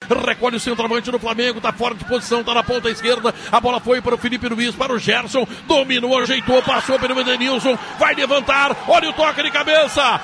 recolhe o centroavante do Flamengo, tá fora de posição, tá na ponta esquerda, a bola foi para o Felipe Luiz, para o Gerson, dominou, ajeitou, passou pelo Edenilson, vai levantar, olha o toque de cabeça,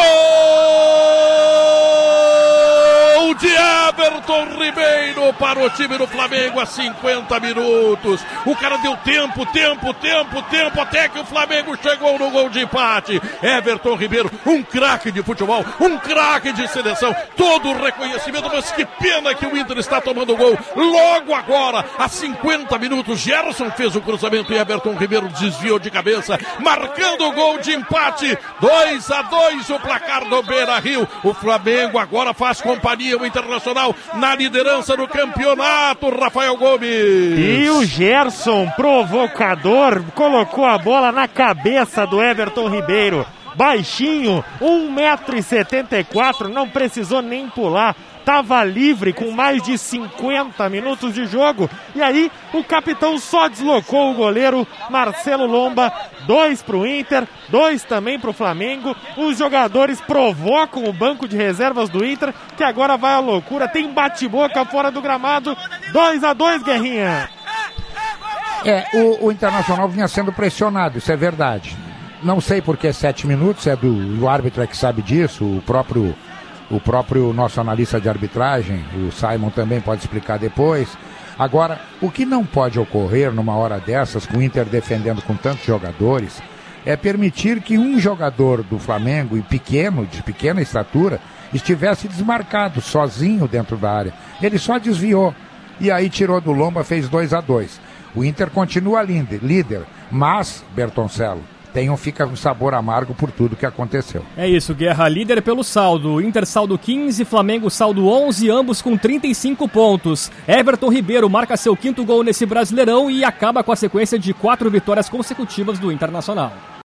gol de Everton Ribeiro para o time do Flamengo a 50 minutos, o cara deu tempo, até que o Flamengo chegou no gol de empate. Everton Ribeiro, um craque de futebol, um craque de seleção, todo o reconhecimento, mas que pena que o Inter está tomando gol logo agora, a 50 minutos. Gerson fez o cruzamento e Everton Ribeiro desviou de cabeça, marcando o gol de empate, 2-2 o placar do Beira-Rio. O Flamengo agora faz companhia ao Internacional na liderança do campeonato, Rafael Gomes. E o Gerson, provocador, colocou a bola na cabeça do Everton Ribeiro. Baixinho, 1,74 m, não precisou nem pular. Estava livre com mais de 50 minutos de jogo. E aí o capitão só deslocou o goleiro Marcelo Lomba. 2 para o Inter, 2 também para o Flamengo. Os jogadores provocam o banco de reservas do Inter, que agora vai à loucura. Tem bate-boca fora do gramado. 2-2, Guerrinha. O Internacional vinha sendo pressionado, isso é verdade. Não sei por que 7 minutos, o árbitro é que sabe disso, o próprio nosso analista de arbitragem, o Simon, também pode explicar depois. Agora, o que não pode ocorrer numa hora dessas, com o Inter defendendo com tantos jogadores, é permitir que um jogador do Flamengo, de pequena estatura, estivesse desmarcado, sozinho dentro da área. Ele só desviou, e aí tirou do Lomba, fez 2-2. O Inter continua líder, mas, Bertoncello, fica um sabor amargo por tudo que aconteceu. É isso, Guerra, líder pelo saldo. Inter saldo 15, Flamengo saldo 11, ambos com 35 pontos. Everton Ribeiro marca seu 5º gol nesse Brasileirão e acaba com a sequência de 4 vitórias consecutivas do Internacional.